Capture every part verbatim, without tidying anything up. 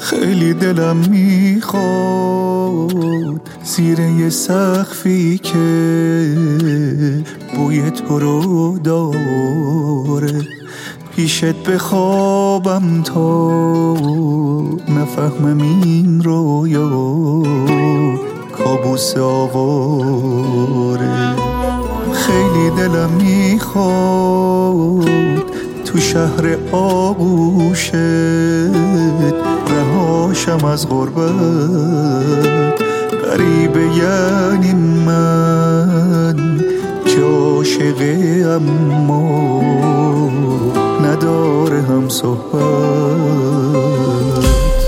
خیلی دلم میخواد زیر یه سقفی که بوی تو رو داره پیشت بخوابم تا نفهمم این رویا کابوس آواره. خیلی دلم میخواد تو شهر آغوشت رهاشم از غربت. غریبه یعنی من که عاشقه اما نداره هم صحبت.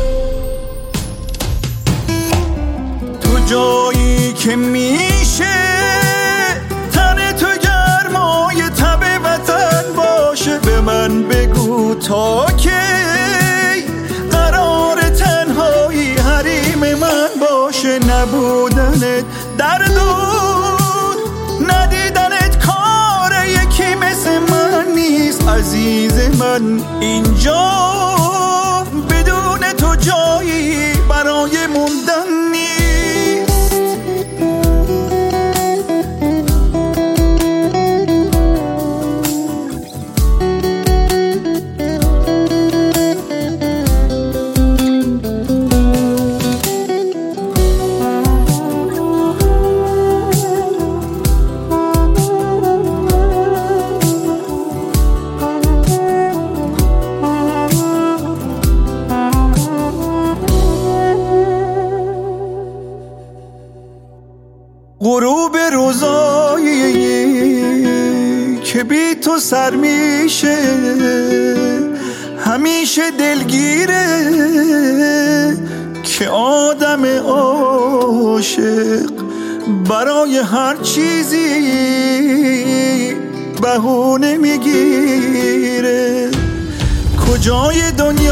تو جایی که میشه تن تو گرمای تب وطن باشه به من بگو تا کی قرار تنهایی حریم من باشه. نبودنت دردون ندیدنت کار یکی مثل من نیست عزیز من. اینجا بدون تو جایی برای موندن نیست. غروب روزایی که بی تو سر میشه همیشه دلگیره که آدم عاشق برای هر چیزی بهونه میگیره. کجای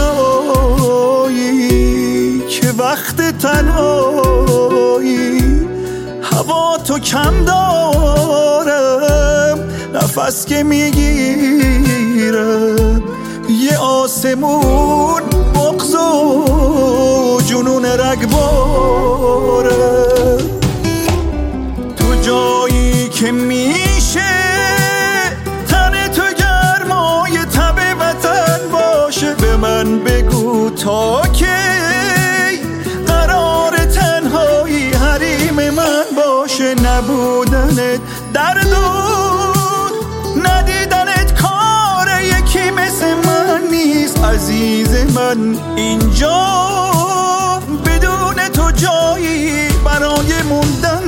دنیایی که وقت تنهایی هوا تو کم دارم نفس که میگیرم یه آسمون بغض و جنون رگباره. تو جایی که میشه تن تو گرمای تب وطن باشه به من بگو تا کی قرار تنهایی حریم من باشه. نبودنت دردون ندیدنت کار یکی مثل من نیست عزیز من. اینجا بدون تو جایی برای موندن